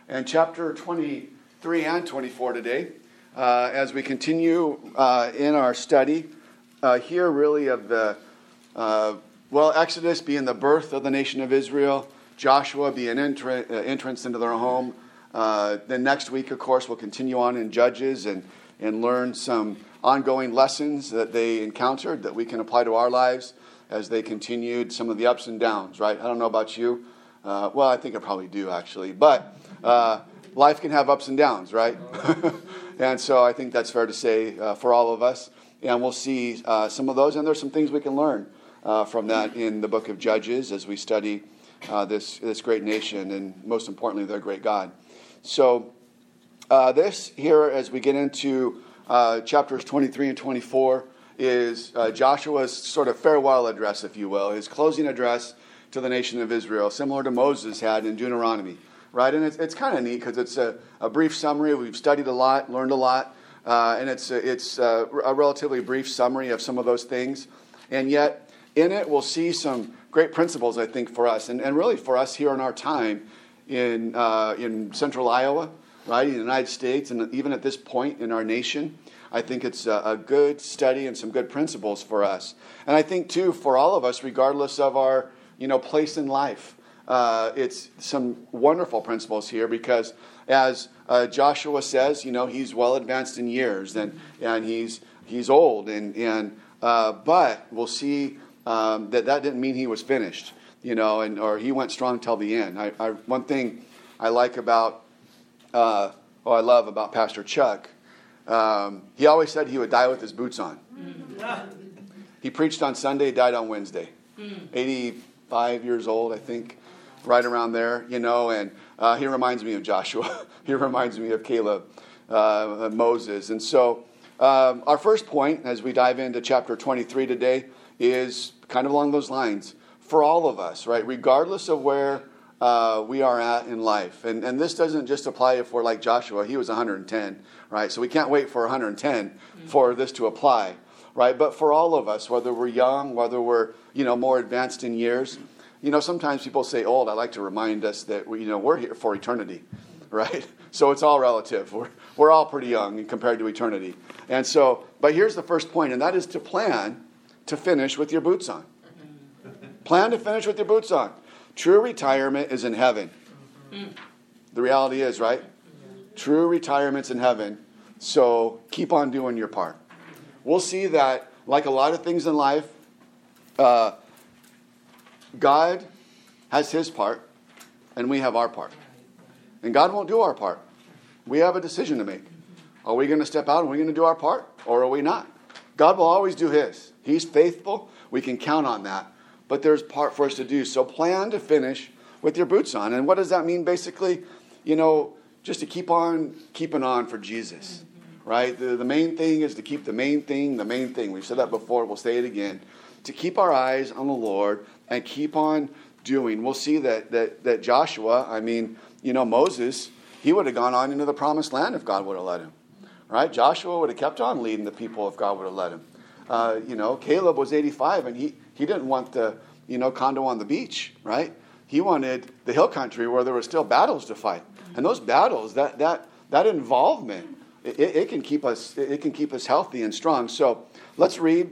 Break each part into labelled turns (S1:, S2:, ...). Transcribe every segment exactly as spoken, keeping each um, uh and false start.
S1: and chapter twenty-three and twenty-four today, uh, as we continue uh, in our study uh, here really of the, uh, well, Exodus being the birth of the nation of Israel, Joshua being entr- uh, entrance into their home. Uh, then next week, of course, we'll continue on in Judges and, and learn some ongoing lessons that they encountered that we can apply to our lives as they continued some of the ups and downs, right? I don't know about you. Uh, well, I think I probably do, actually. But uh, life can have ups and downs, right? And so I think that's fair to say uh, for all of us. And we'll see uh, some of those. And there's some things we can learn uh, from that in the book of Judges as we study uh, this, this great nation and, most importantly, their great God. So uh, this here, as we get into uh, chapters twenty-three and twenty-four, is uh, Joshua's sort of farewell address, if you will, his closing address to the nation of Israel, similar to Moses had in Deuteronomy, right? And it's it's kind of neat because it's a, a brief summary. We've studied a lot, learned a lot, uh, and it's a, it's a, a relatively brief summary of some of those things. And yet, in it, we'll see some great principles, I think, for us, and, and really for us here in our time in uh, in central Iowa, right, in the United States, and even at this point in our nation. I think it's a, a good study and some good principles for us. And I think, too, for all of us, regardless of our, you know, place in life, uh, it's some wonderful principles here because, as uh, Joshua says, you know, he's well advanced in years and and he's he's old, and and uh, but we'll see um, that that didn't mean he was finished, you know, and or he went strong till the end. I, I one thing I like about, uh, oh, I love about Pastor Chuck. Um, he always said he would die with his boots on. He preached on Sunday, died on Wednesday. eighty-five years old, I think, right around there, you know, and uh, he reminds me of Joshua. He reminds me of Caleb, uh, Moses. And so um, our first point, as we dive into chapter twenty-three today, is kind of along those lines. For all of us, right, regardless of where uh, we are at in life. And, and this doesn't just apply if we're like Joshua. He was one hundred ten. Right, so we can't wait for one hundred ten for this to apply, right? But for all of us, whether we're young, whether we're, you know, more advanced in years, you know, sometimes people say old. I like to remind us that we, you know, we're here for eternity, right? So it's all relative. We're we're all pretty young compared to eternity, and so. But here's the first point, and that is to plan to finish with your boots on. Plan to finish with your boots on. True retirement is in heaven. The reality is, right? True retirement's in heaven, so keep on doing your part. We'll see that, like a lot of things in life, uh, God has his part, and we have our part. And God won't do our part. We have a decision to make. Are we going to step out and we're going to do our part, or are we not? God will always do his. He's faithful. We can count on that. But there's part for us to do. So plan to finish with your boots on. And what does that mean, basically? You know, just to keep on keeping on for Jesus, right? The, the main thing is to keep the main thing, the main thing. We've said that before. We'll say it again. To keep our eyes on the Lord and keep on doing. We'll see that that that Joshua, I mean, you know, Moses, he would have gone on into the promised land if God would have let him, right? Joshua would have kept on leading the people if God would have let him. Uh, you know, Caleb was eighty-five, and he, he didn't want the, you know, condo on the beach, right? He wanted the hill country where there were still battles to fight. And those battles, that that that involvement, it, it can keep us it can keep us healthy and strong. So let's read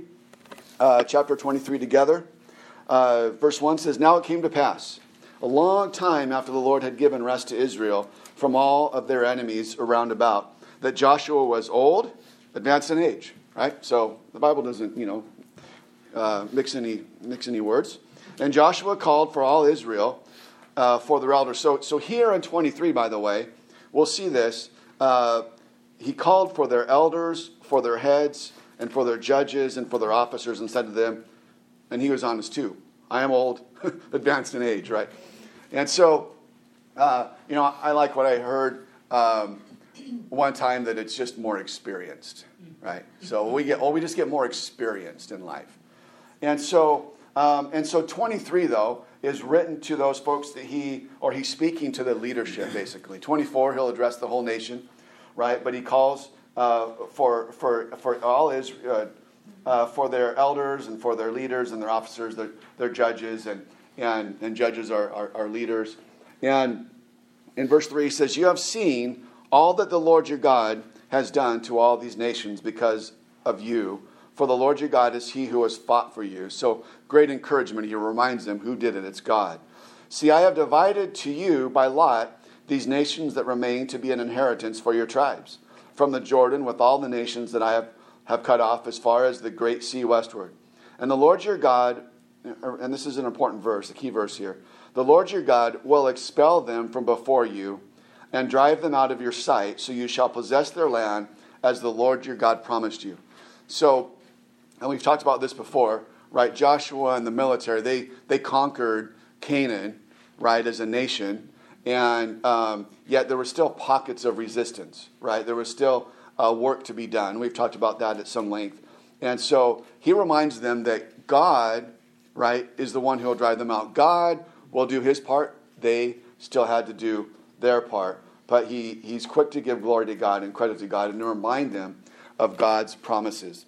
S1: uh, chapter twenty-three together. Uh, verse one says, "Now it came to pass, a long time after the Lord had given rest to Israel from all of their enemies around about, that Joshua was old, advanced in age." Right? So the Bible doesn't, you know, uh, mix any mix any words. "And Joshua called for all Israel." Uh, for their elders. So so here in twenty-three, by the way, we'll see this. Uh, he called for their elders, for their heads, and for their judges, and for their officers, and said to them, and he was honest too, "I am old, advanced in age," right? And so, uh, you know, I like what I heard um, one time, that it's just more experienced, right? So we get, oh, we just get more experienced in life. And so, um, and so twenty-three, though, is written to those folks that he, or he's speaking to the leadership, basically. twenty-four, he'll address the whole nation, right? But he calls uh, for for for all Israel, uh, uh, for their elders and for their leaders and their officers, their, their judges, and and and judges are, are, are leaders. And in verse three, he says, you have seen all that the Lord your God has done to all these nations because of you. For the Lord your God is he who has fought for you. So great encouragement. He reminds them who did it. It's God. See, I have divided to you by lot these nations that remain to be an inheritance for your tribes, from the Jordan with all the nations that I have, have cut off as far as the great sea westward. And the Lord your God, and this is an important verse, a key verse here, the Lord your God will expel them from before you and drive them out of your sight, so you shall possess their land as the Lord your God promised you. So, and we've talked about this before, right? Joshua and the military, they, they conquered Canaan, right, as a nation. And um, yet there were still pockets of resistance, right? There was still uh, work to be done. We've talked about that at some length. And so he reminds them that God, right, is the one who will drive them out. God will do his part. They still had to do their part. But he, he's quick to give glory to God and credit to God and to remind them of God's promises.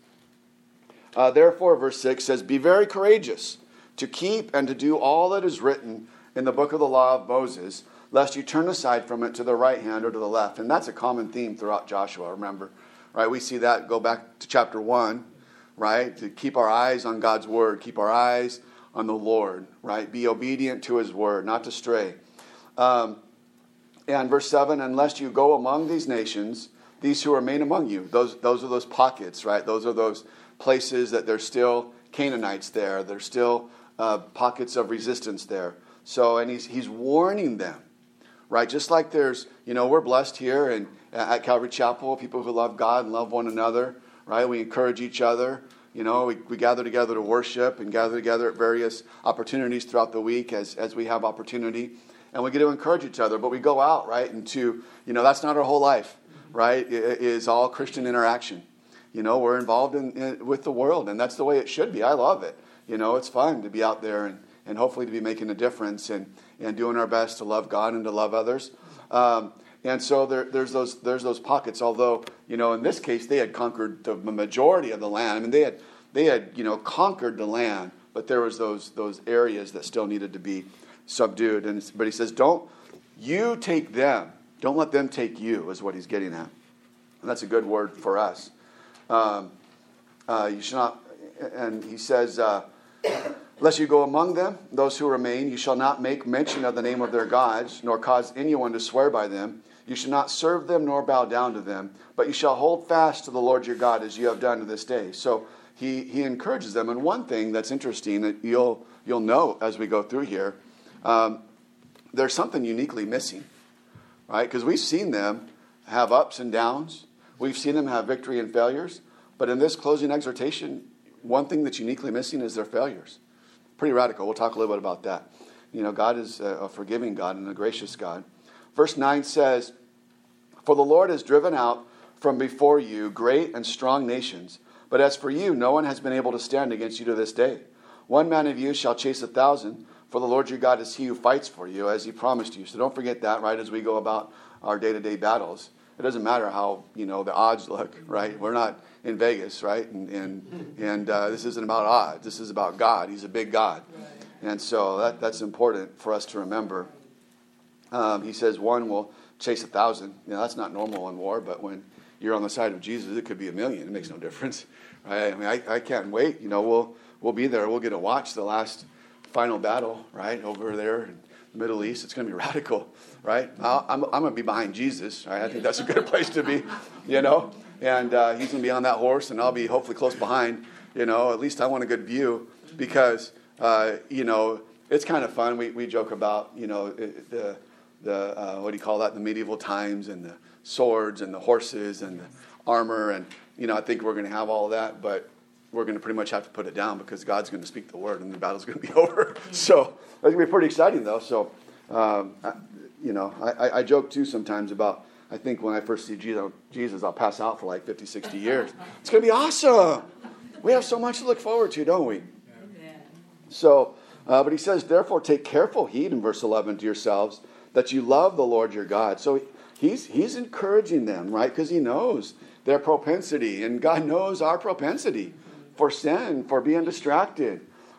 S1: Uh, Therefore, verse six says, be very courageous to keep and to do all that is written in the book of the law of Moses, lest you turn aside from it to the right hand or to the left. And that's a common theme throughout Joshua, remember. Right? We see that, go back to chapter one, right? To keep our eyes on God's word, keep our eyes on the Lord, right? Be obedient to his word, not to stray. Um, and verse seven, unless you go among these nations, these who remain among you, those, those are those pockets, right? Those are those places that there's still Canaanites there. There's still uh, pockets of resistance there. So, and he's he's warning them, right? Just like there's, you know, we're blessed here and at Calvary Chapel, people who love God and love one another, right? We encourage each other. You know, we, we gather together to worship and gather together at various opportunities throughout the week as, as we have opportunity. And we get to encourage each other. But we go out, right, into, you know, that's not our whole life, right? It is all Christian interaction. You know, we're involved in, in with the world, and that's the way it should be. I love it. You know, it's fun to be out there and, and hopefully to be making a difference and, and doing our best to love God and to love others. Um, and so there, there's those there's those pockets. Although, you know, in this case, they had conquered the majority of the land. I mean, they had they had you know conquered the land, but there was those those areas that still needed to be subdued. And but he says, don't you take them. Don't let them take you, is what he's getting at. And that's a good word for us. Um, uh, you should not, and he says, uh, lest you go among them, those who remain, you shall not make mention of the name of their gods, nor cause anyone to swear by them. You shall not serve them nor bow down to them, but you shall hold fast to the Lord your God as you have done to this day. So he he encourages them. And one thing that's interesting that you'll you'll know as we go through here, um, there's something uniquely missing, right? Because we've seen them have ups and downs. We've seen them have victory and failures. But in this closing exhortation, one thing that's uniquely missing is their failures. Pretty radical. We'll talk a little bit about that. You know, God is a forgiving God and a gracious God. Verse nine says, for the Lord has driven out from before you great and strong nations. But as for you, no one has been able to stand against you to this day. One man of you shall chase a thousand, for the Lord your God is he who fights for you, as he promised you. So don't forget that, right, as we go about our day-to-day battles. It doesn't matter how, you know, the odds look, right? We're not in Vegas, right? And and, and uh, this isn't about odds. This is about God. He's a big God. And so that, that's important for us to remember. Um, he says one will chase a thousand. You know, that's not normal in war, but when you're on the side of Jesus, it could be a million. It makes no difference, right? I mean, I, I can't wait. You know, we'll we'll be there. We'll get to watch the last final battle, right, over there in the Middle East. It's going to be radical, right? I'll, I'm I'm going to be behind Jesus. Right? I think that's a good place to be, you know. And uh, he's going to be on that horse, and I'll be hopefully close behind. You know, at least I want a good view because uh, you know it's kind of fun. We we joke about you know the the uh, what do you call that? The medieval times and the swords and the horses and the armor, and you know I think we're going to have all of that, but we're going to pretty much have to put it down because God's going to speak the word and the battle's going to be over. So that's going to be pretty exciting, though. So um, I, you know I, I joke too sometimes about. I think when I first see Jesus, I'll pass out for like fifty, sixty years. It's going to be awesome. We have so much to look forward to, don't we? Amen. So, uh, but he says, therefore take careful heed in verse eleven to yourselves that you love the Lord your God. So he's he's encouraging them, right? Because he knows their propensity. And God knows our propensity for sin, for being distracted,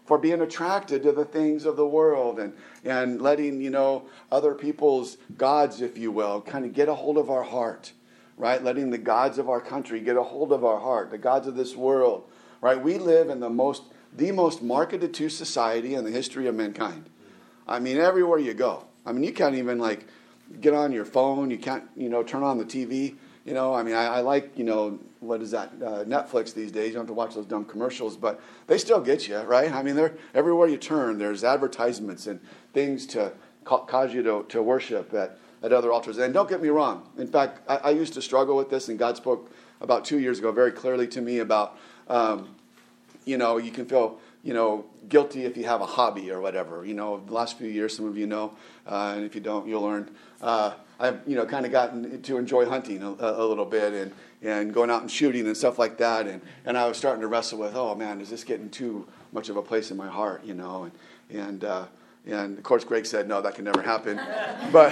S1: for being attracted to the things of the world and, and letting, you know, other people's gods, if you will, kind of get a hold of our heart, right? Letting the gods of our country get a hold of our heart, the gods of this world, right? We live in the most, the most marketed to society in the history of mankind. I mean, everywhere you go. I mean, you can't even, like, get on your phone. You can't, you know, turn on the T V. You know, I mean, I, I like, you know, what is that, uh, Netflix these days. You don't have to watch those dumb commercials, but they still get you, right? I mean, they're everywhere you turn, there's advertisements and things to ca- cause you to, to worship at, at other altars. And don't get me wrong. In fact, I, I used to struggle with this, and God spoke about two years ago very clearly to me about, um, you know, you can feel, you know, guilty if you have a hobby or whatever. You know, the last few years, some of you know, uh, and if you don't, you'll learn. Uh, I've, you know, kind of gotten to enjoy hunting a, a little bit and, and going out and shooting and stuff like that. And, and I was starting to wrestle with, oh, man, is this getting too much of a place in my heart, you know? And, and, uh, and of course, Greg said, no, that can never happen. but,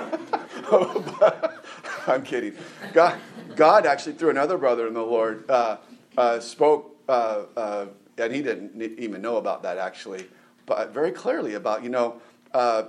S1: but I'm kidding. God, God actually, through another brother in the Lord, uh, uh, spoke, uh, uh, and he didn't even know about that, actually, but very clearly about, you know, uh,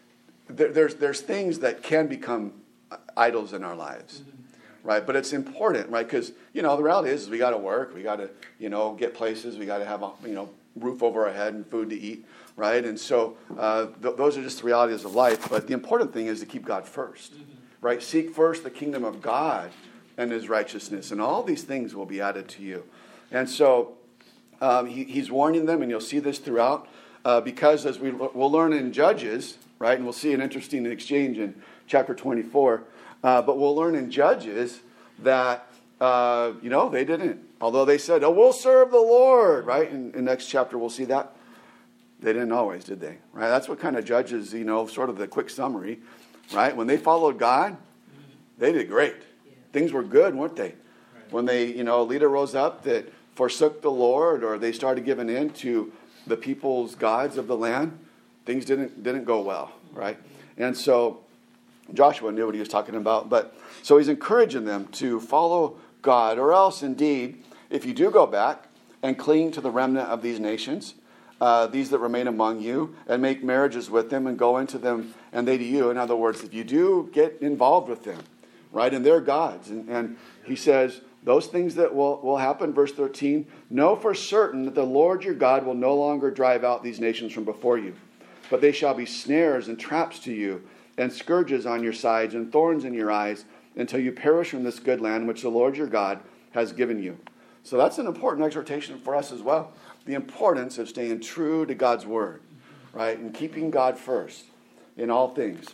S1: There's there's things that can become idols in our lives, right? But it's important, right? Because, you know, the reality is, is we got to work, we got to, you know, get places, we got to have a, you know, roof over our head and food to eat, right? And so uh, th- those are just the realities of life. But the important thing is to keep God first, right? Seek first the kingdom of God and His righteousness, and all these things will be added to you. And so um, he, he's warning them, and you'll see this throughout, uh, because as we we'll learn in Judges. Right, and we'll see an interesting exchange in chapter twenty-four. Uh, but we'll learn in Judges that, uh, you know, they didn't. Although they said, oh, we'll serve the Lord, right? In the next chapter, we'll see that. They didn't always, did they? Right? That's what kind of Judges, you know, sort of the quick summary, right? When they followed God, they did great. Yeah. Things were good, weren't they? Right. When they, you know, a leader rose up that forsook the Lord, or they started giving in to the people's gods of the land, things didn't didn't go well, right? And so Joshua knew what he was talking about. But so he's encouraging them to follow God, or else indeed, if you do go back and cling to the remnant of these nations, uh, these that remain among you, and make marriages with them and go into them and they to you. In other words, if you do get involved with them, right, and their gods. And, and he says, those things that will, will happen, verse thirteen, know for certain that the Lord your God will no longer drive out these nations from before you. But they shall be snares and traps to you, and scourges on your sides, and thorns in your eyes, until you perish from this good land which the Lord your God has given you. So that's an important exhortation for us as well. The importance of staying true to God's word, right? And keeping God first in all things.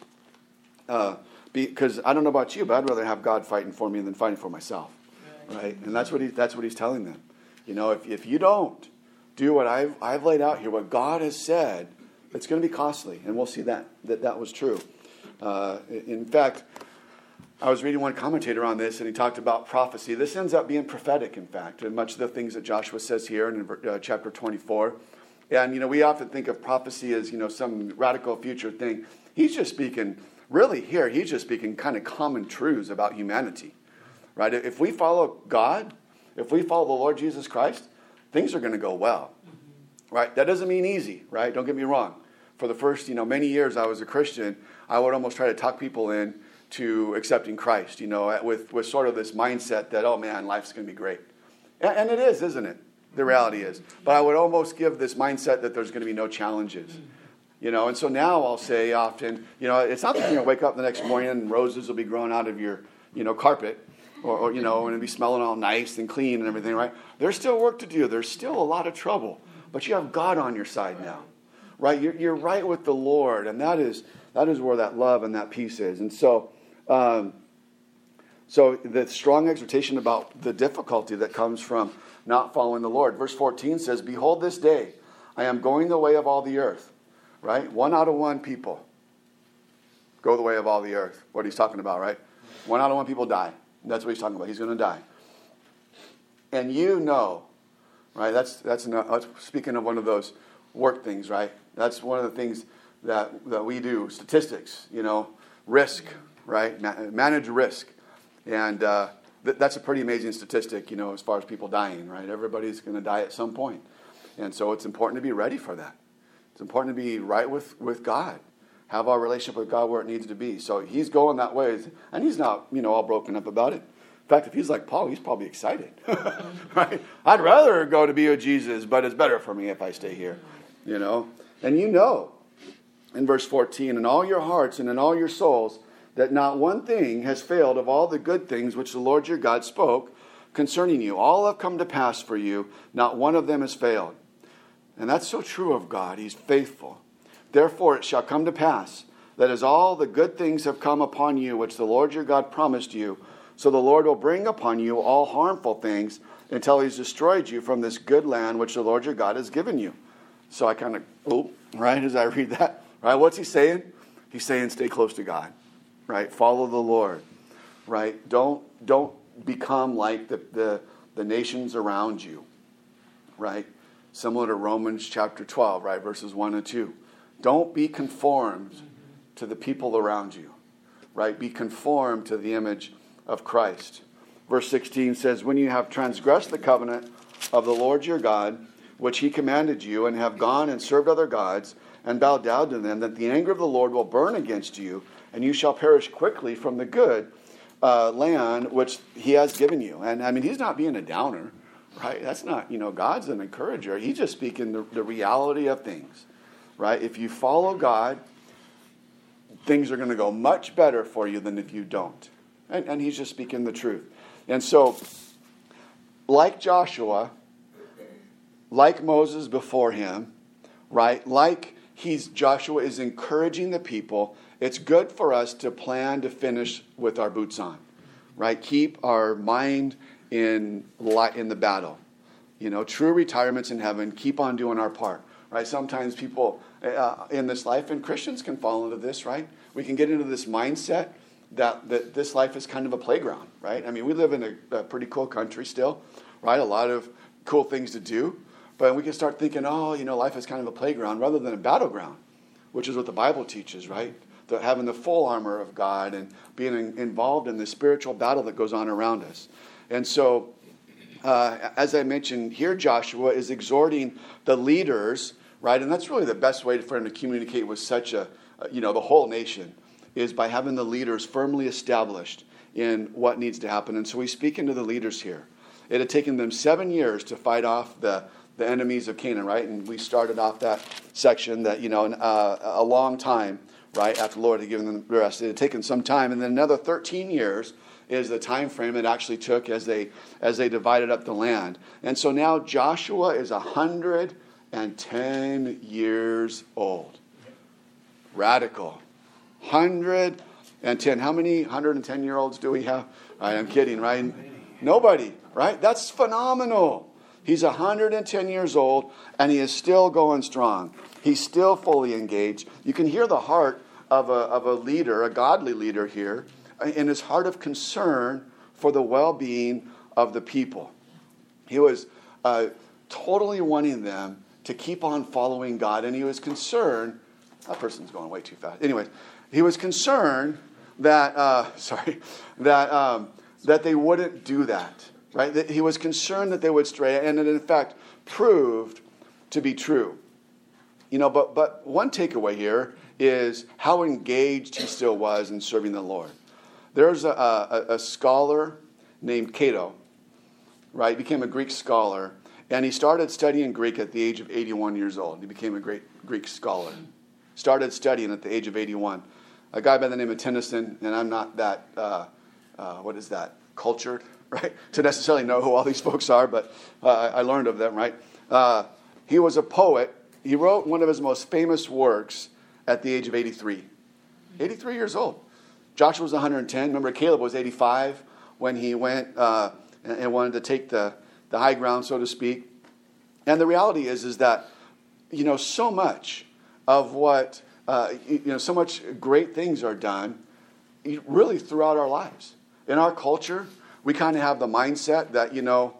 S1: Uh, because I don't know about you, but I'd rather have God fighting for me than fighting for myself, right? And that's what he, that's what he's telling them. You know, if, if you don't do what I've, I've laid out here, what God has said, it's going to be costly, and we'll see that that, that was true. Uh, in fact, I was reading one commentator on this, and he talked about prophecy. This ends up being prophetic, in fact, and much of the things that Joshua says here in uh, chapter twenty-four. And, you know, we often think of prophecy as, you know, some radical future thing. He's just speaking, really here, he's just speaking kind of common truths about humanity, right? If we follow God, if we follow the Lord Jesus Christ, things are going to go well. Right? That doesn't mean easy, right? Don't get me wrong. For the first, you know, many years I was a Christian, I would almost try to talk people in to accepting Christ, you know, with, with sort of this mindset that, oh man, life's going to be great. And, and it is, isn't it? The reality is. But I would almost give this mindset that there's going to be no challenges. You know, and so now I'll say often, you know, it's not that you're going to wake up the next morning and roses will be growing out of your, you know, carpet. Or, or, you know, and it'll be smelling all nice and clean and everything, right? There's still work to do. There's still a lot of trouble. But you have God on your side now, right? You're, you're right with the Lord, and that is that is where that love and that peace is. And so, um, so the strong exhortation about the difficulty that comes from not following the Lord. Verse fourteen says, "Behold, this day I am going the way of all the earth." Right? One out of one people go the way of all the earth. What he's talking about, right? One out of one people die. That's what he's talking about. He's going to die, and you know. Right, that's that's, that's speaking of one of those work things, right? That's one of the things that that we do. Statistics, you know, risk, right? Ma- manage risk, and uh, th- that's a pretty amazing statistic, you know, as far as people dying, right? Everybody's going to die at some point, And so it's important to be ready for that. It's important to be right with, with God. Have our relationship with God where it needs to be. So he's going that way. And he's not, you know, all broken up about it. In fact, if he's like Paul, he's probably excited. Right? I'd rather go to be with Jesus, but it's better for me if I stay here. You know? And you know, in verse fourteen, in all your hearts and in all your souls, that not one thing has failed of all the good things which the Lord your God spoke concerning you. All have come to pass for you. Not one of them has failed. And that's so true of God. He's faithful. Therefore it shall come to pass that as all the good things have come upon you, which the Lord your God promised you, so the Lord will bring upon you all harmful things until he's destroyed you from this good land which the Lord your God has given you. So I kind of, oh, right, as I read that, right, what's he saying? He's saying stay close to God, right? Follow the Lord, right? Don't don't become like the, the, the nations around you, right? Similar to Romans chapter twelve, right, verses one and two. Don't be conformed to the people around you, right? Be conformed to the image of Christ. Verse sixteen says, when you have transgressed the covenant of the Lord your God, which he commanded you, and have gone and served other gods, and bowed down to them, that the anger of the Lord will burn against you, and you shall perish quickly from the good uh, land which he has given you. And I mean, he's not being a downer, right? That's not, you know, God's an encourager. He's just speaking the, the reality of things, right? If you follow God, things are going to go much better for you than if you don't. And, and he's just speaking the truth. And so, like Joshua, like Moses before him, right? Like he's Joshua is encouraging the people. It's good for us to plan to finish with our boots on, right? Keep our mind in in the battle. You know, true retirement's in heaven. Keep on doing our part, right? Sometimes people uh, in this life, and Christians can fall into this, right? We can get into this mindset that, that this life is kind of a playground, right? I mean, we live in a, a pretty cool country still, right? A lot of cool things to do. But we can start thinking, oh, you know, life is kind of a playground rather than a battleground, which is what the Bible teaches, right? The, having the full armor of God and being in, involved in the spiritual battle that goes on around us. And so, uh, as I mentioned here, Joshua is exhorting the leaders, right? And that's really the best way for him to communicate with such a, you know, the whole nation, is by having the leaders firmly established in what needs to happen. And so he's speaking to the leaders here. It had taken them seven years to fight off the, the enemies of Canaan, right? And we started off that section that, you know, uh, a long time, right, after the Lord had given them the rest. It had taken some time. And then another thirteen years is the time frame it actually took as they as they divided up the land. And so now Joshua is one hundred ten years old. Radical. one hundred ten. How many one hundred ten-year-olds do we have? Right, I'm kidding, right? Nobody, right? That's phenomenal. He's one hundred ten years old, and he is still going strong. He's still fully engaged. You can hear the heart of a, of a leader, a godly leader here, in his heart of concern for the well-being of the people. He was uh, totally wanting them to keep on following God, and he was concerned. That person's going way too fast. Anyway, he was concerned that, uh, sorry, that um, that they wouldn't do that, right? That he was concerned that they would stray, and it in fact proved to be true. You know, but but one takeaway here is how engaged he still was in serving the Lord. There's a, a, a scholar named Cato, right? He became a Greek scholar, and he started studying Greek at the age of eighty-one years old. He became a great Greek scholar. Started studying at the age of eighty-one. A guy by the name of Tennyson, and I'm not that, uh, uh, what is that, cultured, right, to necessarily know who all these folks are, but uh, I learned of them, right? Uh, he was a poet. He wrote one of his most famous works at the age of eighty-three. eighty-three years old. Joshua was one hundred ten. Remember, Caleb was eighty-five when he went uh, and, and wanted to take the, the high ground, so to speak. And the reality is, is that, you know, so much of what, uh, you know, so much great things are done really throughout our lives. In our culture, we kind of have the mindset that, you know,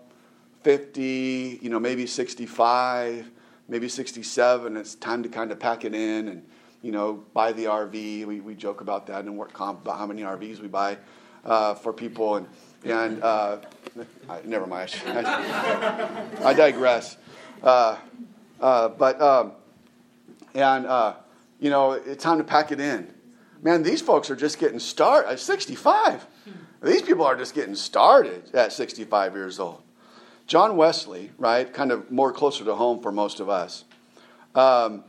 S1: fifty, you know, maybe sixty-five, maybe sixty-seven, it's time to kind of pack it in and, you know, buy the R V. We we joke about that and work comp about how many R Vs we buy uh, for people. And, and uh, I, never mind. I, I digress. Uh, Uh, but, um, and, uh, you know, it's time to pack it in. Man, these folks are just getting started at sixty-five. These people are just getting started at sixty-five years old. John Wesley, right, kind of more closer to home for most of us. Um,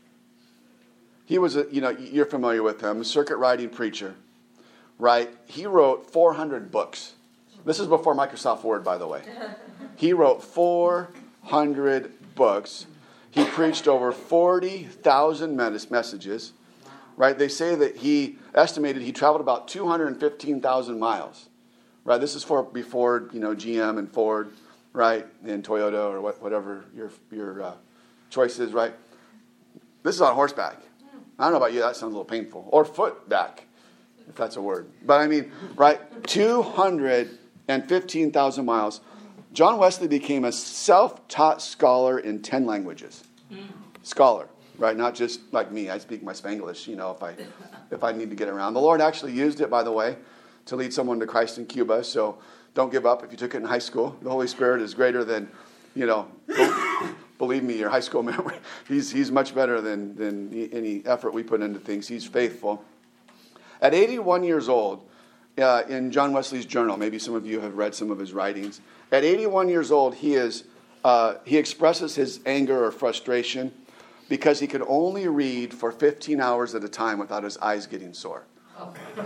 S1: he was, a, you know, you're familiar with him, a circuit riding preacher, right? He wrote four hundred books. This is before Microsoft Word, by the way. He wrote four hundred books. He preached over forty thousand messages, right? They say that he estimated he traveled about two hundred fifteen thousand miles, right? This is for before, you know, G M and Ford, right, and Toyota or what, whatever your your uh, choice is, right? This is on horseback. I don't know about you, that sounds a little painful. Or footback, if that's a word. But I mean, right, two hundred fifteen thousand miles. John Wesley became a self-taught scholar in ten languages. Scholar, right? Not just like me. I speak my Spanglish, you know, if I if I need to get around. The Lord actually used it, by the way, to lead someone to Christ in Cuba. So don't give up if you took it in high school. The Holy Spirit is greater than, you know, believe me, your high school memory. He's he's much better than, than any effort we put into things. He's faithful. At eighty-one years old, uh, in John Wesley's journal, maybe some of you have read some of his writings. At eighty-one years old, he is uh, he expresses his anger or frustration because he could only read for fifteen hours at a time without his eyes getting sore. Oh, my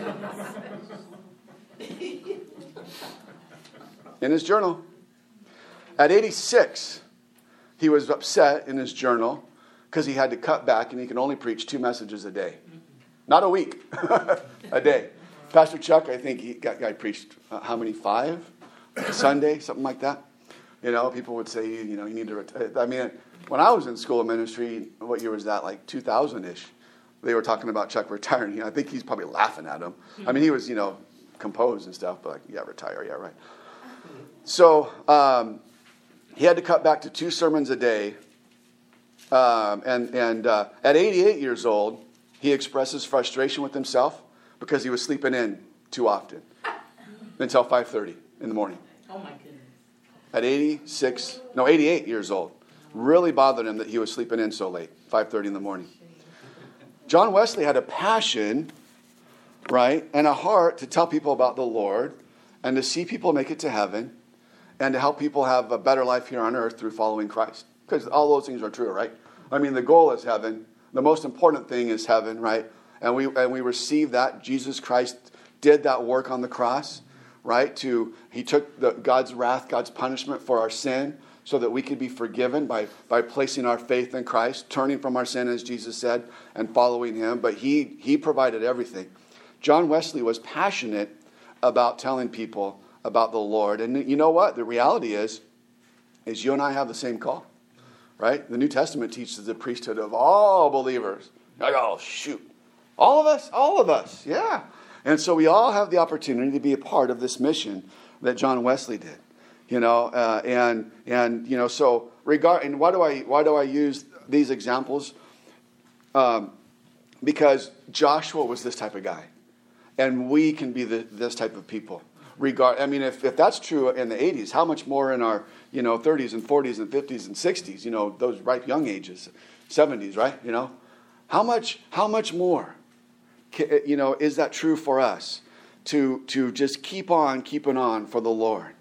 S1: goodness. In his journal. At eighty-six, he was upset in his journal because he had to cut back and he could only preach two messages a day. Not a week, a day. Pastor Chuck, I think he got guy preached uh, how many? Five? A Sunday, something like that. You know, people would say, you know, you need to retire. I mean, when I was in school of ministry, what year was that? Like two thousand-ish. They were talking about Chuck retiring. You know, I think he's probably laughing at him. I mean, he was, you know, composed and stuff, but like, yeah, retire, yeah, right. So um, he had to cut back to two sermons a day. Um, and and uh, at eighty-eight years old, he expresses frustration with himself because he was sleeping in too often until five thirty in the morning.
S2: Oh, my goodness.
S1: At eighty-six, no, eighty-eight years old. Really bothered him that he was sleeping in so late, five thirty in the morning. John Wesley had a passion, right, and a heart to tell people about the Lord and to see people make it to heaven and to help people have a better life here on earth through following Christ. Because all those things are true, right? I mean, the goal is heaven. The most important thing is heaven, right? And we and we receive that. Jesus Christ did that work on the cross, right? To he took the, God's wrath, God's punishment for our sin, so that we could be forgiven by, by placing our faith in Christ, turning from our sin, as Jesus said, and following him. But he he provided everything. John Wesley was passionate about telling people about the Lord. And you know what? The reality is, is you and I have the same call, right? The New Testament teaches the priesthood of all believers. Like, oh, shoot. All of us? All of us, yeah. And so we all have the opportunity to be a part of this mission that John Wesley did. You know, uh, and and you know, so regard. And why do I why do I use these examples? Um, because Joshua was this type of guy, and we can be the, this type of people. Regard. I mean, if, if that's true in the eighties, how much more in our you know thirties and forties and fifties and sixties? You know, those ripe young ages, seventies, right? You know, how much how much more? You know, is that true for us to to just keep on keeping on for the Lord?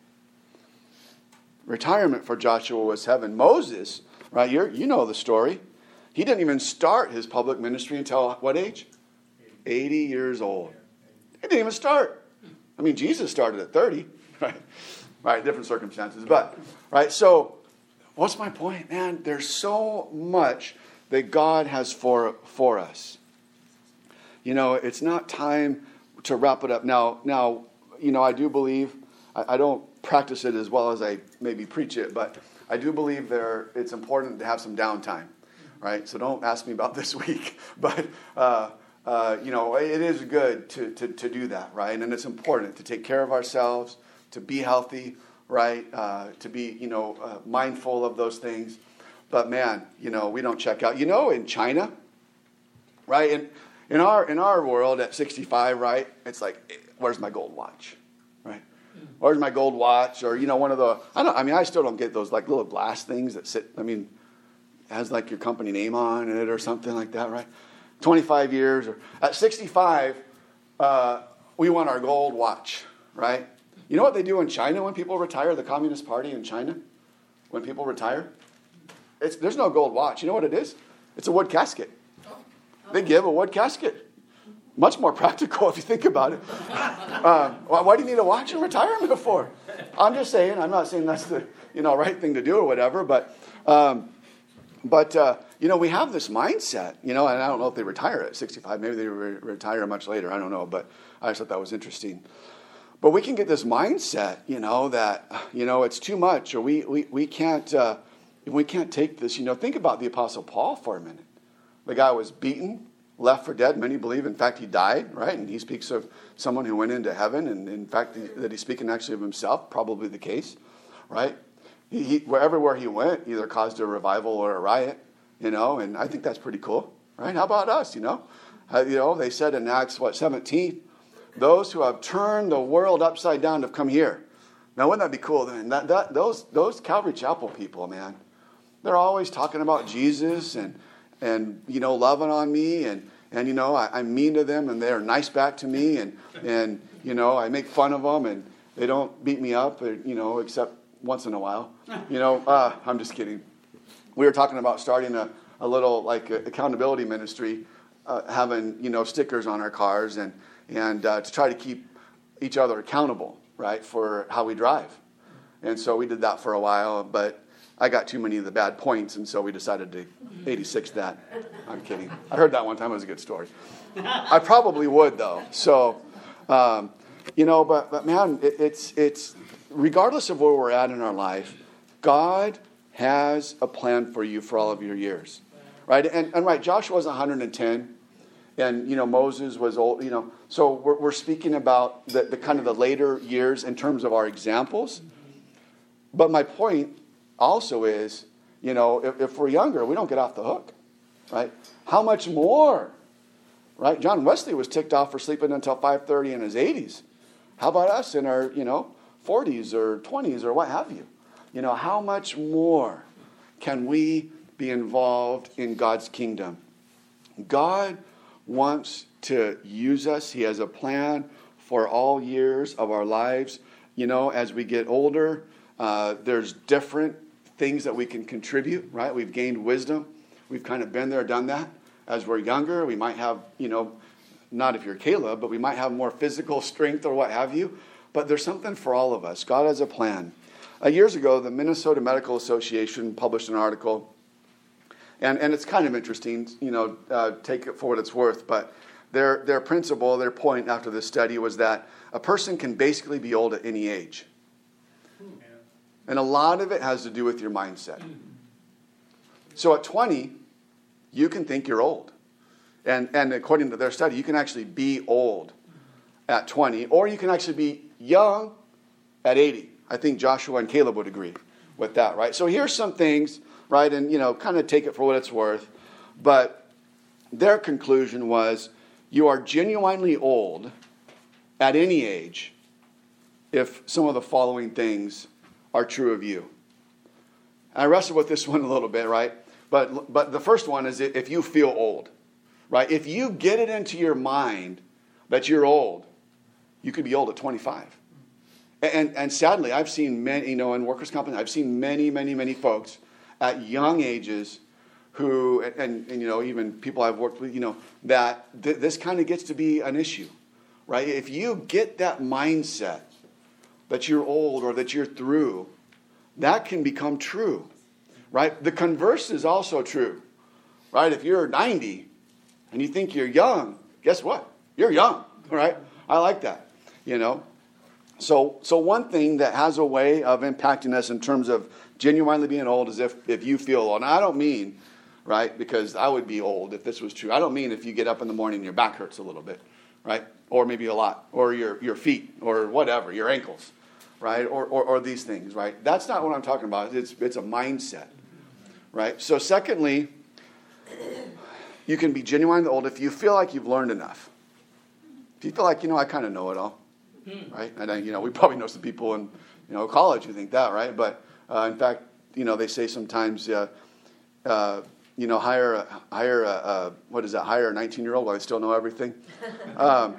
S1: Retirement for Joshua was heaven. Moses, right? You you know the story. He didn't even start his public ministry until what age? eighty years old. He didn't even start. I mean, Jesus started at thirty, right? Right, different circumstances, but right. So, what's my point, man? There's so much that God has for for us. You know, it's not time to wrap it up now. Now, you know, I do believe. I, I don't practice it as well as I maybe preach it, but I do believe there it's important to have some downtime, right? So don't ask me about this week, but uh, uh, you know it is good to, to to do that, right? And it's important to take care of ourselves, to be healthy, right? Uh, to be you know uh, mindful of those things. But man, you know we don't check out. You know, in China, right? In in our in our world at sixty-five, right? It's like, where's my gold watch, right? Where's my gold watch? Or, you know, one of the, I don't, I mean, I still don't get those like little glass things that sit, I mean, has like your company name on it or something like that, right? twenty-five years. Or at sixty-five, uh, we want our gold watch, right? You know what they do in China when people retire, the Communist Party in China? When people retire? It's, there's no gold watch. You know what it is? It's a wood casket. They give a wood casket. Much more practical if you think about it. Um, why, why do you need a watch in retirement for? I'm just saying, I'm not saying that's the you know right thing to do or whatever, but, um, but uh, you know, we have this mindset, you know, and I don't know if they retire at sixty-five. Maybe they re- retire much later. I don't know, but I just thought that was interesting. But we can get this mindset, you know, that, you know, it's too much, or we, we, we can't uh, we can't take this. You know, think about the Apostle Paul for a minute. The guy was beaten, left for dead. Many believe, in fact, he died, right? And he speaks of someone who went into heaven, and in fact, that he's speaking actually of himself, probably the case, right? He, he, wherever he went, either caused a revival or a riot, you know, and I think that's pretty cool, right? How about us, you know? Uh, you know, they said in Acts, what, seventeen, those who have turned the world upside down have come here. Now, wouldn't that be cool? Then that, that those those Calvary Chapel people, man, they're always talking about Jesus and and you know loving on me and and you know I, I'm mean to them and they're nice back to me and and you know I make fun of them and they don't beat me up, or, you know, except once in a while. You know, uh, I'm just kidding. We were talking about starting a, a little like a accountability ministry, uh, having you know stickers on our cars and. And uh, to try to keep each other accountable, right, for how we drive. And so we did that for a while, but I got too many of the bad points, and so we decided to eighty-six that. I'm kidding. I heard that one time. It was a good story. I probably would, though. So, um, you know, but, but man, it, it's it's regardless of where we're at in our life, God has a plan for you for all of your years, right? And, and right, Joshua was one hundred ten. And, you know, Moses was old, you know. So we're, we're speaking about the, the kind of the later years in terms of our examples. But my point also is, you know, if, if we're younger, we don't get off the hook, right? How much more, right? John Wesley was ticked off for sleeping until five thirty in his eighties. How about us in our, you know, forties or twenties or what have you? You know, how much more can we be involved in God's kingdom? God wants to use us. He has a plan for all years of our lives. You know, as we get older, uh, there's different things that we can contribute, right? We've gained wisdom. We've kind of been there, done that. As we're younger, we might have, you know, not if you're Caleb, but we might have more physical strength or what have you. But there's something for all of us. God has a plan. Uh, years ago, the Minnesota Medical Association published an article. And and it's kind of interesting, you know, uh, take it for what it's worth. But their their principle, their point after this study was that a person can basically be old at any age. And a lot of it has to do with your mindset. So at twenty, you can think you're old. And, and according to their study, you can actually be old at twenty. Or you can actually be young at eighty. I think Joshua and Caleb would agree with that, right? So here's some things... right, and, you know, kind of take it for what it's worth. But their conclusion was, you are genuinely old at any age if some of the following things are true of you. I wrestled with this one a little bit, right? But but the first one is if you feel old, right? If you get it into your mind that you're old, you could be old at twenty-five. And, and sadly, I've seen many, you know, in workers' compensation, I've seen many, many, many folks at young ages who, and, and you know, even people I've worked with, you know, that th- this kind of gets to be an issue, right? If you get that mindset that you're old or that you're through, that can become true, right? The converse is also true, right? If you're ninety and you think you're young, guess what? You're young, right? I like that, you know. So, so one thing that has a way of impacting us in terms of genuinely being old is if, if you feel old. And I don't mean, right, because I would be old if this was true. I don't mean if you get up in the morning and your back hurts a little bit, right? Or maybe a lot. Or your, your feet or whatever, your ankles, right? Or, or or these things, right? That's not what I'm talking about. It's, it's a mindset, right? So secondly, you can be genuinely old if you feel like you've learned enough. If you feel like, you know, I kind of know it all. Right? And, uh, you know, we probably know some people in, you know, college who think that, right? But, uh, in fact, you know, they say sometimes uh, uh, you know, hire a, hire a, a, what is that? Hire a nineteen-year-old while I still know everything. Um,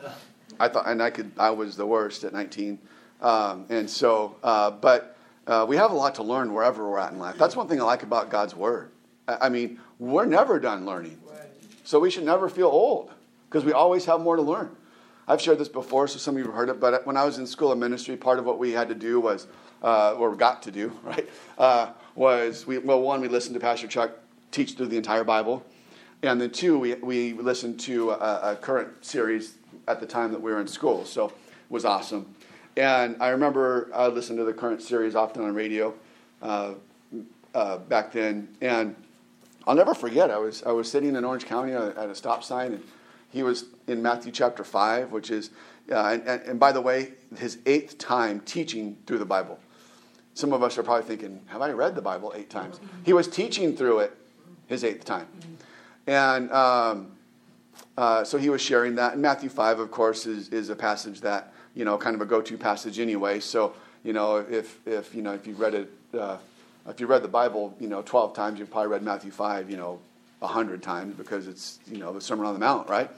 S1: I thought, and I could, I was the worst at nineteen, um, and so, uh, but uh, we have a lot to learn wherever we're at in life. That's one thing I like about God's Word. I, I mean, we're never done learning, so we should never feel old because we always have more to learn. I've shared this before, so some of you have heard it, but when I was in school of ministry, part of what we had to do was, uh, or got to do, right, uh, was, we, well, one, we listened to Pastor Chuck teach through the entire Bible, and then two, we, we listened to a, a current series at the time that we were in school, so it was awesome. And I remember I listened to the current series often on radio uh, uh, back then, and I'll never forget, I was I was sitting in Orange County at a stop sign, and he was in Matthew chapter five, which is, uh, and, and, and by the way, his eighth time teaching through the Bible. Some of us are probably thinking, have I read the Bible eight times? He was teaching through it his eighth time. And um, uh, so he was sharing that. And Matthew five, of course, is, is a passage that, you know, kind of a go-to passage anyway. So, you know, if, if you know, if you've read it, uh, if you read the Bible, you know, twelve times, you've probably read Matthew five, you know, a hundred times because it's, you know, the Sermon on the Mount, right?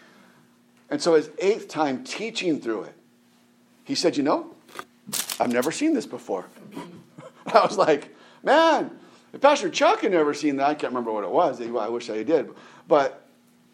S1: And so his eighth time teaching through it, he said, you know, I've never seen this before. I was like, man, if Pastor Chuck had never seen that, I can't remember what it was. I wish I did. But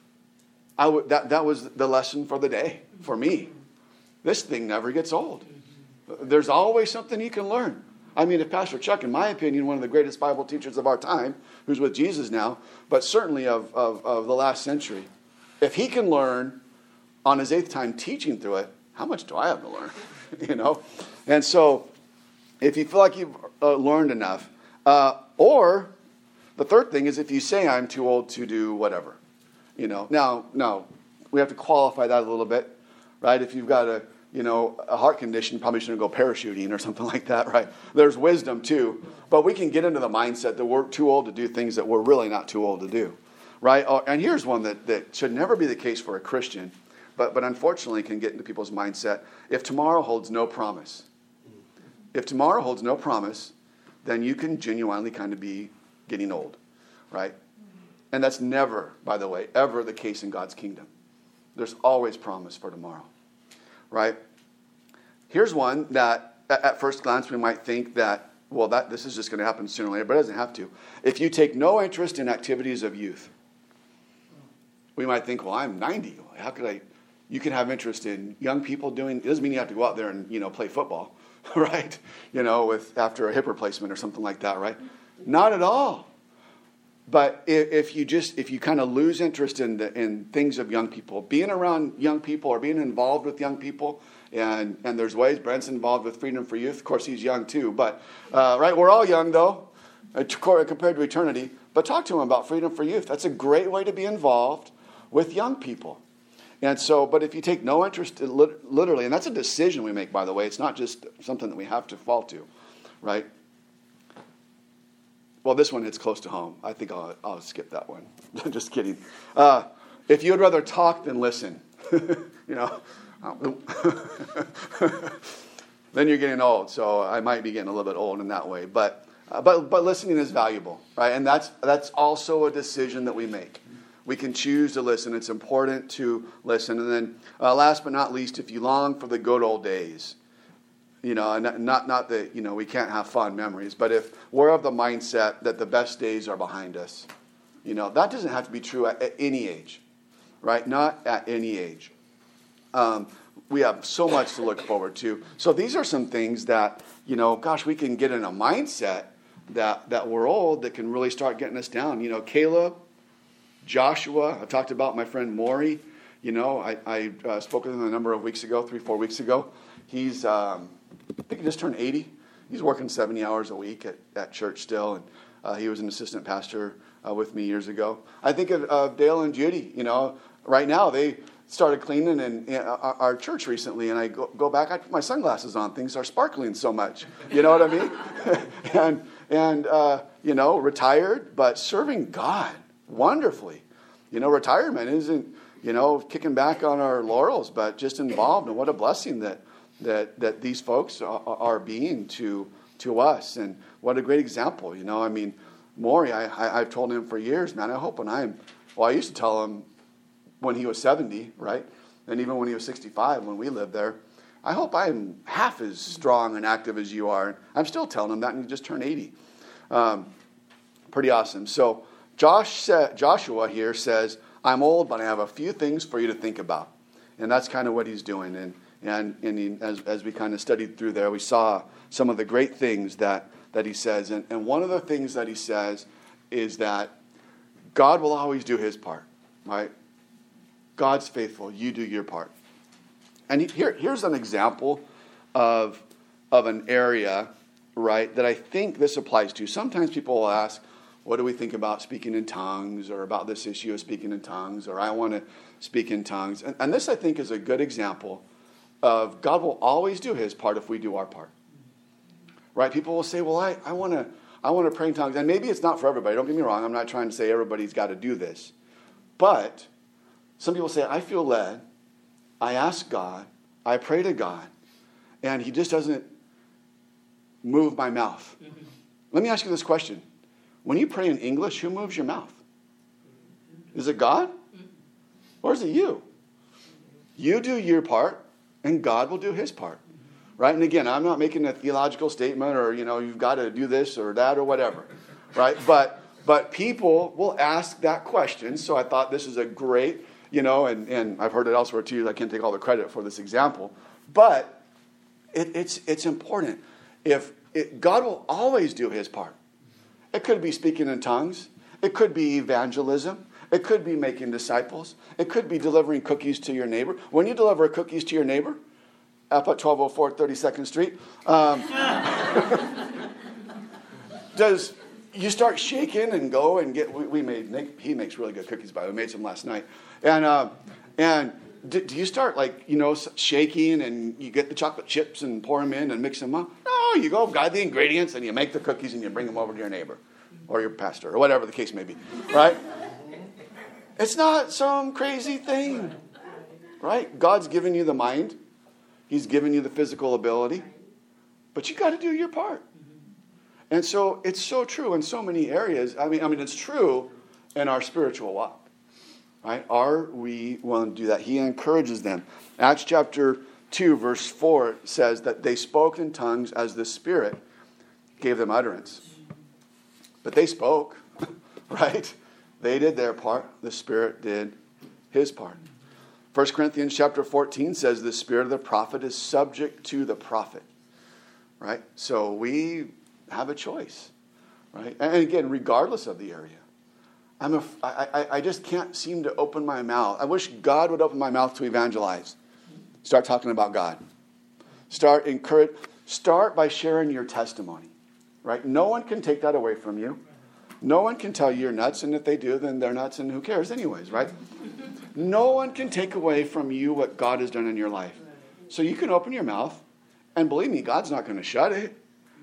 S1: I w- that, that was the lesson for the day for me. This thing never gets old. There's always something you can learn. I mean, if Pastor Chuck, in my opinion, one of the greatest Bible teachers of our time, who's with Jesus now, but certainly of, of, of the last century, if he can learn on his eighth time teaching through it, how much do I have to learn? You know? And so, if you feel like you've uh, learned enough, uh, or the third thing is if you say I'm too old to do whatever, you know. Now, no, we have to qualify that a little bit, right? If you've got a, you know, a heart condition, you probably shouldn't go parachuting or something like that, right? There's wisdom too, but we can get into the mindset that we're too old to do things that we're really not too old to do, right? And here's one that, that should never be the case for a Christian, but but unfortunately can get into people's mindset. If tomorrow holds no promise, if tomorrow holds no promise, then you can genuinely kind of be getting old, right? And that's never, by the way, ever the case in God's kingdom. There's always promise for tomorrow, right? Here's one that at first glance we might think that, well, that this is just going to happen sooner or later, but it doesn't have to. If you take no interest in activities of youth, we might think, well, I'm ninety. How could I? You can have interest in young people doing, it doesn't mean you have to go out there and, you know, play football, right? You know, with after a hip replacement or something like that, right? Not at all. But if, if you just, if you kind of lose interest in the, in things of young people, being around young people or being involved with young people, and, and there's ways, Brent's involved with Freedom for Youth. Of course, he's young too, but, uh, right, we're all young though, compared to eternity. But talk to him about Freedom for Youth. That's a great way to be involved with young people. And so, but if you take no interest, in lit- literally, and that's a decision we make, by the way. It's not just something that we have to fall to, right? Well, this one hits close to home. I think I'll, I'll skip that one. Just kidding. Uh, if you would rather talk than listen, you know, then you're getting old. So I might be getting a little bit old in that way. But uh, but but listening is valuable, right? And that's that's also a decision that we make. We can choose to listen. It's important to listen. And then uh, last but not least, if you long for the good old days, you know, not, not not that, you know, we can't have fond memories, but if we're of the mindset that the best days are behind us, you know, that doesn't have to be true at, at any age, right? Not at any age. Um, we have so much to look forward to. So these are some things that, you know, gosh, we can get in a mindset that, that we're old that can really start getting us down. You know, Caleb, Joshua, I talked about my friend Maury. You know, I, I uh, spoke with him a number of weeks ago, three, four weeks ago. He's, um, I think he just turned eighty. He's working seventy hours a week at, at church still, and uh, he was an assistant pastor uh, with me years ago. I think of, of Dale and Judy. You know, right now they started cleaning in, in our, our church recently, and I go, go back, I put my sunglasses on. Things are sparkling so much. You know what I mean? and, and uh, you know, retired, but serving God wonderfully. You know, retirement isn't, you know, kicking back on our laurels, but just involved. And what a blessing that that that these folks are, are being to to us. And what a great example. You know, I mean, Maury, I, I, I've told him for years, man, I hope when I'm, well, I used to tell him when he was seventy, right? And even when he was sixty-five, when we lived there, I hope I'm half as strong and active as you are. I'm still telling him that, and he just turned eighty. Um, pretty awesome. So Josh said, Joshua here says, I'm old, but I have a few things for you to think about. And that's kind of what he's doing. And and, and he, as, as we kind of studied through there, we saw some of the great things that, that he says. And, and one of the things that he says is that God will always do his part, right? God's faithful. You do your part. And he, here, here's an example of, of an area, right, that I think this applies to. Sometimes people will ask, what do we think about speaking in tongues, or about this issue of speaking in tongues, or I want to speak in tongues. And, and this, I think, is a good example of God will always do his part if we do our part. Right? People will say, well, I, I want to I want to pray in tongues. And maybe it's not for everybody. Don't get me wrong. I'm not trying to say everybody's got to do this. But some people say, I feel led. I ask God. I pray to God. And he just doesn't move my mouth. Mm-hmm. Let me ask you this question. When you pray in English, who moves your mouth? Is it God? Or is it you? You do your part, and God will do his part. Right? And again, I'm not making a theological statement, or, you know, you've got to do this or that or whatever. Right? But but people will ask that question. So I thought this is a great, you know, and, and I've heard it elsewhere too. I can't take all the credit for this example. But it, it's it's important. If it, God will always do his part. It could be speaking in tongues. It could be evangelism. It could be making disciples. It could be delivering cookies to your neighbor. When you deliver cookies to your neighbor, up at twelve oh four thirty-second Street, um, does you start shaking and go and get? We, we made he makes really good cookies, by the way. We made some last night, and uh, and do, do you start like you know shaking and you get the chocolate chips and pour them in and mix them up? No, you go guide the ingredients and you make the cookies and you bring them over to your neighbor or your pastor or whatever the case may be, right? It's not some crazy thing, right? God's given you the mind. He's given you the physical ability. But you got to do your part. And so it's so true in so many areas. I mean, I mean, it's true in our spiritual walk, right? Are we willing to do that? He encourages them. Acts chapter two, verse four says that they spoke in tongues as the Spirit gave them utterance. But they spoke, right? They did their part. The Spirit did his part. First Corinthians chapter fourteen says the spirit of the prophet is subject to the prophet. Right? So we have a choice. Right? And again, regardless of the area. I'm a, I, I, I just can't seem to open my mouth. I wish God would open my mouth to evangelize. Start talking about God. Start encourage. Start by sharing your testimony. Right? No one can take that away from you. No one can tell you you're nuts, and if they do, then they're nuts, and who cares anyways, right? No one can take away from you what God has done in your life. So you can open your mouth, and believe me, God's not going to shut it.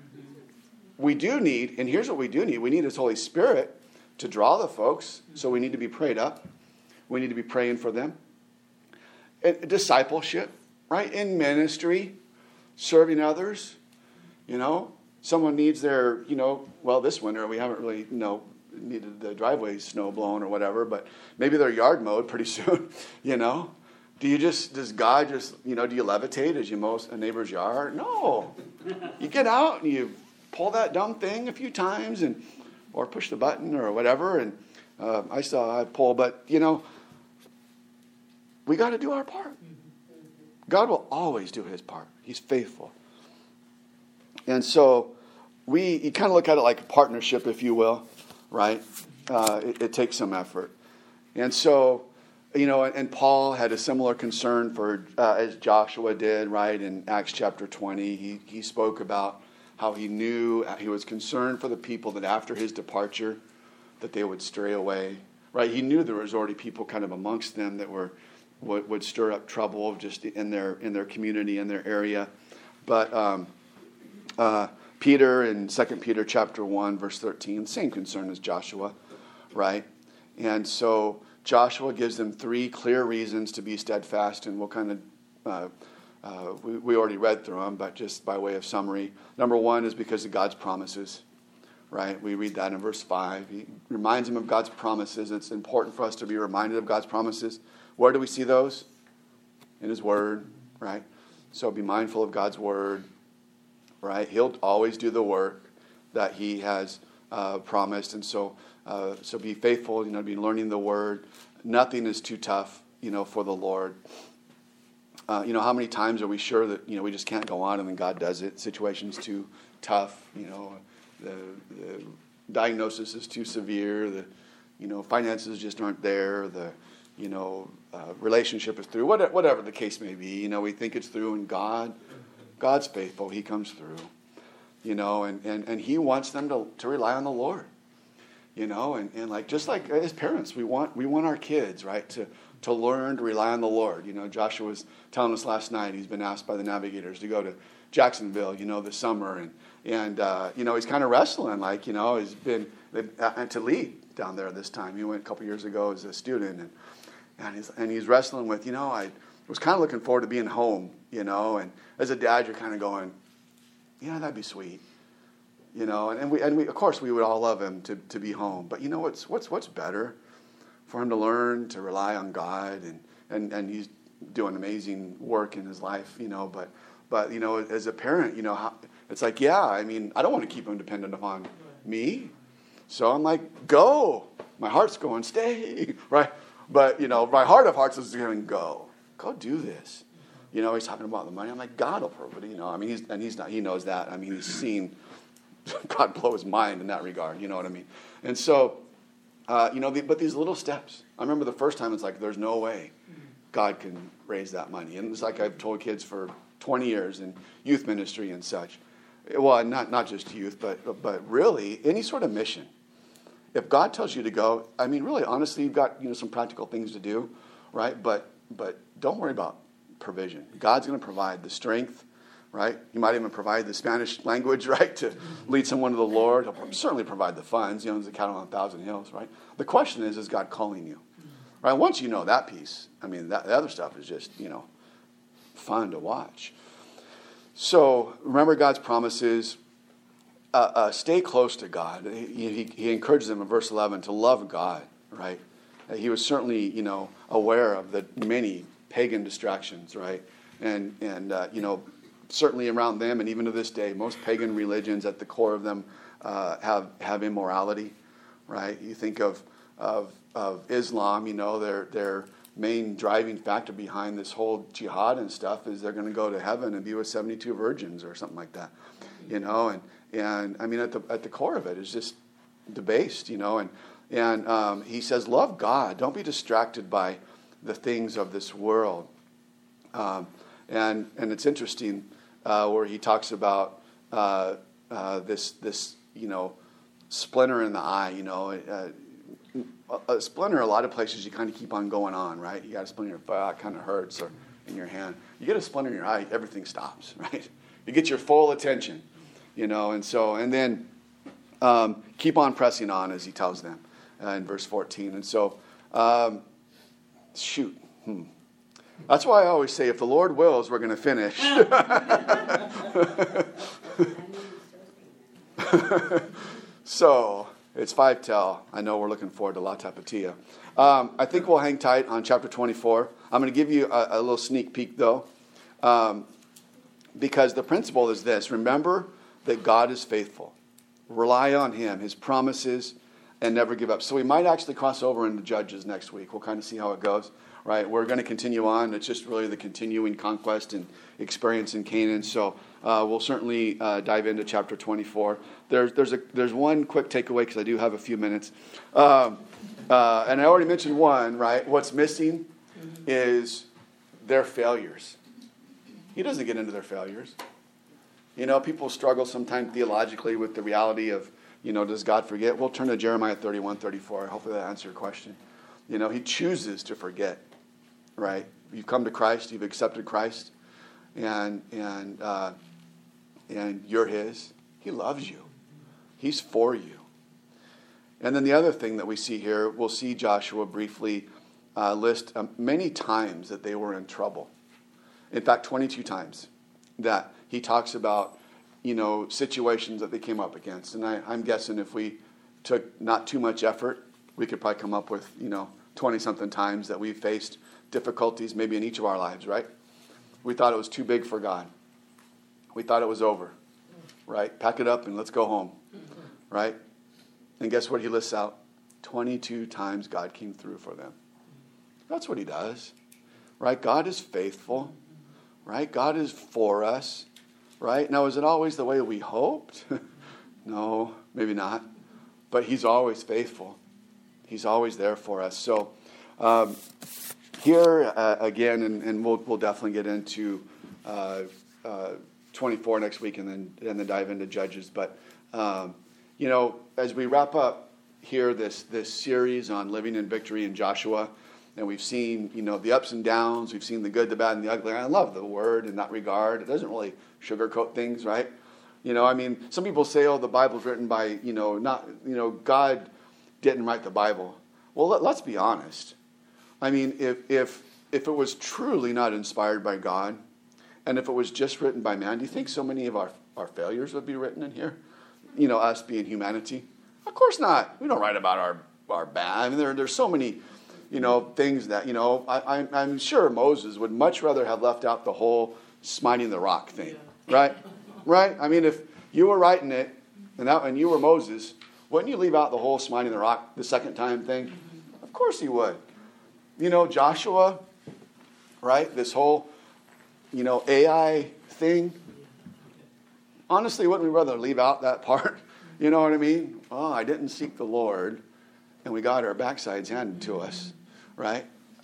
S1: We do need, and here's what we do need. We need his Holy Spirit to draw the folks, so we need to be prayed up. We need to be praying for them. And discipleship, right? In ministry, serving others, you know. Someone needs their, you know, well, this winter we haven't really, you know, needed the driveway snow blown or whatever, but maybe their yard mowed pretty soon, you know. Do you just, does God just, you know, do you levitate as you mow a neighbor's yard? No. You get out and you pull that dumb thing a few times and, or push the button or whatever, and uh, I saw I pull, but, you know, we got to do our part. God will always do his part. He's faithful. And so we, you kind of look at it like a partnership, if you will, right? Uh, it, it takes some effort. And so, you know, and, and Paul had a similar concern for, uh, as Joshua did, right? In Acts chapter twenty, he, he spoke about how he knew, he was concerned for the people that after his departure, that they would stray away, right? He knew there was already people kind of amongst them that were, would, would stir up trouble just in their, in their community, in their area. But, um, Uh, Peter in Second Peter chapter one, verse thirteen, same concern as Joshua, right? And so Joshua gives them three clear reasons to be steadfast, and we'll kind of, uh, uh, we, we already read through them, but just by way of summary. Number one is because of God's promises, right? We read that in verse five. He reminds him of God's promises. It's important for us to be reminded of God's promises. Where do we see those? In his word, right? So be mindful of God's word, right? He'll always do the work that he has uh, promised. And so uh, so be faithful, you know, be learning the word. Nothing is too tough, you know, for the Lord. Uh, you know, how many times are we sure that, you know, we just can't go on and then God does it? Situation's too tough, you know, the, the diagnosis is too severe, the, you know, finances just aren't there, the, you know, uh, relationship is through, whatever, whatever the case may be. You know, we think it's through, and God, God's faithful. He comes through, you know, and, and, and he wants them to, to rely on the Lord, you know, and, and like, just like as parents, we want, we want our kids, right, to, to learn to rely on the Lord. You know, Joshua was telling us last night, he's been asked by the Navigators to go to Jacksonville, you know, this summer, and, and uh, you know, he's kind of wrestling, like, you know, he's been, uh, to lead down there this time. He went a couple years ago as a student, and and he's, and he's wrestling with, you know, I was kind of looking forward to being home, you know, and as a dad, you're kind of going, yeah, that'd be sweet, you know, and, and we, and we, of course, we would all love him to, to be home, but you know, what's, what's, what's better? For him to learn to rely on God, and, and, and he's doing amazing work in his life, you know, but, but you know, as a parent, you know, how, it's like, yeah, I mean, I don't want to keep him dependent upon me. So I'm like, go. My heart's going, stay, right? But, you know, my heart of hearts is going, go. Go do this. You know, he's talking about the money. I'm like, God will provide it, you know. I mean, he's, and he's not, he knows that. I mean, he's seen God blow his mind in that regard, you know what I mean? And so, Uh, you know, the, but these little steps. I remember the first time it's like, there's no way God can raise that money. And it's like I've told kids for twenty years in youth ministry and such. Well, not not just youth, but but really any sort of mission. If God tells you to go, I mean, really, honestly, you've got, you know, some practical things to do, right? But but don't worry about provision. God's going to provide the strength, right? He might even provide the Spanish language, right, to lead someone to the Lord. He'll certainly provide the funds. You know, there's a cattle on a thousand hills, right? The question is, is God calling you? Right? Once you know that piece, I mean, that, the other stuff is just, you know, fun to watch. So remember God's promises. Uh, uh, stay close to God. He, he, he encourages them in verse eleven to love God, right? He was certainly, you know, aware of the many pagan distractions, right? And, and uh, you know, certainly around them, and even to this day, most pagan religions at the core of them uh, have have immorality, right? You think of of of Islam, you know, their their main driving factor behind this whole jihad and stuff is they're going to go to heaven and be with seventy-two virgins or something like that, you know, and and I mean at the at the core of it is just debased, you know, and and um, he says, love God, don't be distracted by the things of this world, um, and and it's interesting. Uh, where he talks about uh, uh, this, this, you know, splinter in the eye. You know, uh, a, a splinter. A lot of places you kind of keep on going on, right? You got a splinter in your foot, it kind of hurts, or in your hand. You get a splinter in your eye, everything stops, right? You get your full attention, you know, and so and then um, keep on pressing on, as he tells them uh, in verse fourteen. And so, um, shoot. Hmm. That's why I always say, if the Lord wills, we're going to finish. So, it's five till. I know we're looking forward to La Tapatia. Um, I think we'll hang tight on chapter twenty-four. I'm going to give you a, a little sneak peek, though, um, because the principle is this. Remember that God is faithful. Rely on him, his promises, and never give up. So we might actually cross over into Judges next week. We'll kind of see how it goes. Right, we're going to continue on. It's just really the continuing conquest and experience in Canaan. So uh, we'll certainly uh, dive into chapter twenty-four. There's there's a there's one quick takeaway because I do have a few minutes, um, uh, and I already mentioned one. Right, what's missing mm-hmm. is their failures. He doesn't get into their failures. You know, people struggle sometimes theologically with the reality of, you know, does God forget? We'll turn to Jeremiah thirty-one, thirty-four. Hopefully that answers your question. You know, he chooses to forget. Right, you've come to Christ, you've accepted Christ, and and uh, and you're his. He loves you. He's for you. And then the other thing that we see here, we'll see Joshua briefly uh, list um, many times that they were in trouble. In fact, twenty-two times that he talks about, you know, situations that they came up against. And I, I'm guessing if we took not too much effort, we could probably come up with, you know, twenty-something times that we faced difficulties maybe in each of our lives, right? We thought it was too big for God. We thought it was over, right? Pack it up and let's go home, right? And guess what he lists out? twenty-two times God came through for them. That's what he does, right? God is faithful, right? God is for us, right? Now, is it always the way we hoped? No, maybe not. But he's always faithful. He's always there for us. So um, here uh, again, and, and we'll, we'll definitely get into uh, uh, twenty-four next week and then, and then dive into Judges. But, um, you know, as we wrap up here this, this series on living in victory in Joshua, and we've seen, you know, the ups and downs. We've seen the good, the bad, and the ugly. I love the word in that regard. It doesn't really sugarcoat things, right? You know, I mean, some people say, oh, the Bible's written by, you know, not, you know, God didn't write the Bible. Well, let, let's be honest. I mean, if if if it was truly not inspired by God, and if it was just written by man, do you think so many of our, our failures would be written in here? You know, us being humanity? Of course not. We don't write about our, our bad. I mean, there, there's so many, you know, things that, you know, I, I, I'm sure Moses would much rather have left out the whole smiting the rock thing, yeah. right? Right? I mean, if you were writing it, and, that, and you were Moses, wouldn't you leave out the whole smiting the rock the second time thing? Of course you would. You know, Joshua, right? This whole, you know, A I thing. Honestly, wouldn't we rather leave out that part? You know what I mean? Oh, I didn't seek the Lord, and we got our backsides handed to us, right?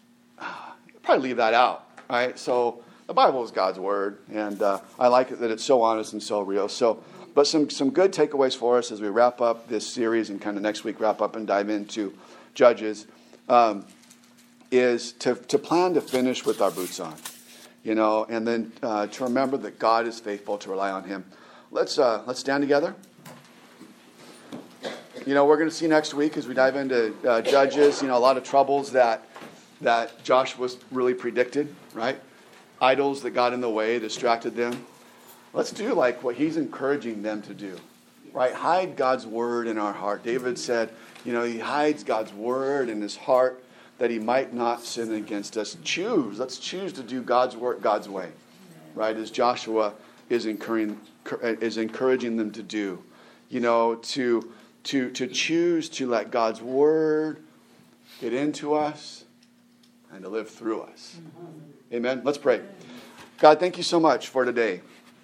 S1: Probably leave that out, right? So the Bible is God's word, and uh, I like it that it's so honest and so real. So, but some some good takeaways for us as we wrap up this series and kind of next week wrap up and dive into Judges um, is to to plan to finish with our boots on, you know, and then uh, to remember that God is faithful, to rely on Him. Let's uh, let's stand together. You know, we're going to see next week as we dive into uh, Judges, you know, a lot of troubles that that Joshua really predicted, right? Idols that got in the way, distracted them. Let's do like what he's encouraging them to do, right? Hide God's word in our heart. David said, you know, he hides God's word in his heart that he might not sin against us. Choose. Let's choose to do God's work God's way, right? As Joshua is encouraging, is encouraging them to do, you know, to... To, to choose to let God's word get into us and to live through us. Amen. Let's pray. God, thank you so much for today,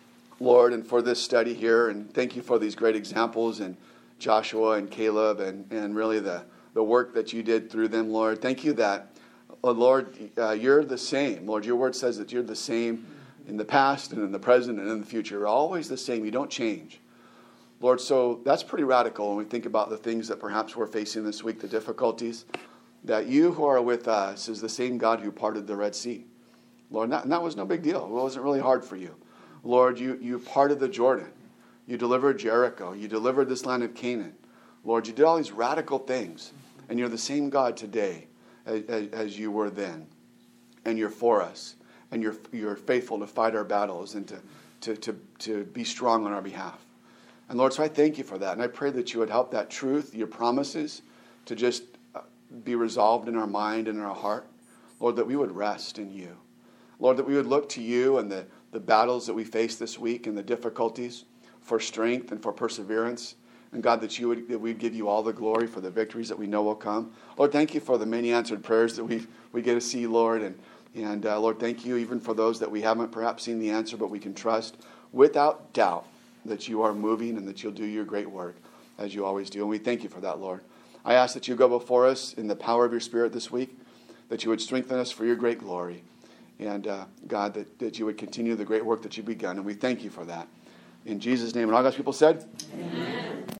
S1: Lord, and for this study here. And thank you for these great examples in Joshua and Caleb and, and really the, the work that you did through them, Lord. Thank you that, oh Lord, uh, you're the same. Lord, your word says that you're the same in the past and in the present and in the future. You're always the same. You don't change. Lord, so that's pretty radical when we think about the things that perhaps we're facing this week, the difficulties, that you who are with us is the same God who parted the Red Sea. Lord, and that, and that was no big deal. It wasn't really hard for you. Lord, you, you parted the Jordan. You delivered Jericho. You delivered this land of Canaan. Lord, you did all these radical things, and you're the same God today as, as, as you were then. And you're for us, and you're, you're faithful to fight our battles and to, to, to, to be strong on our behalf. And Lord, so I thank you for that. And I pray that you would help that truth, your promises, to just be resolved in our mind and in our heart. Lord, that we would rest in you. Lord, that we would look to you and the, the battles that we face this week and the difficulties for strength and for perseverance. And God, that you would that we'd give you all the glory for the victories that we know will come. Lord, thank you for the many answered prayers that we we get to see, Lord. And, and uh, Lord, thank you even for those that we haven't perhaps seen the answer, but we can trust without doubt that you are moving and that you'll do your great work as you always do. And we thank you for that, Lord. I ask that you go before us in the power of your Spirit this week, that you would strengthen us for your great glory. And uh, God, that, that you would continue the great work that you've begun. And we thank you for that. In Jesus' name. And all God's people said? Amen.